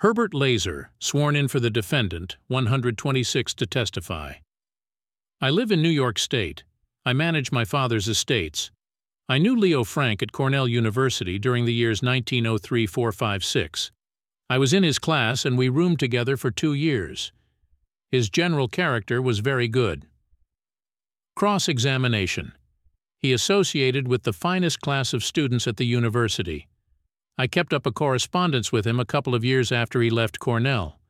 Herbert Laser, sworn in for the defendant, 126 to testify. I live in New York State. I manage my father's estates. I knew Leo Frank at Cornell University during the years 1903–456. I was in his class and we roomed together for 2 years. His general character was very good. Cross-examination. He associated with the finest class of students at the university. I kept up a correspondence with him a couple of years after he left Cornell.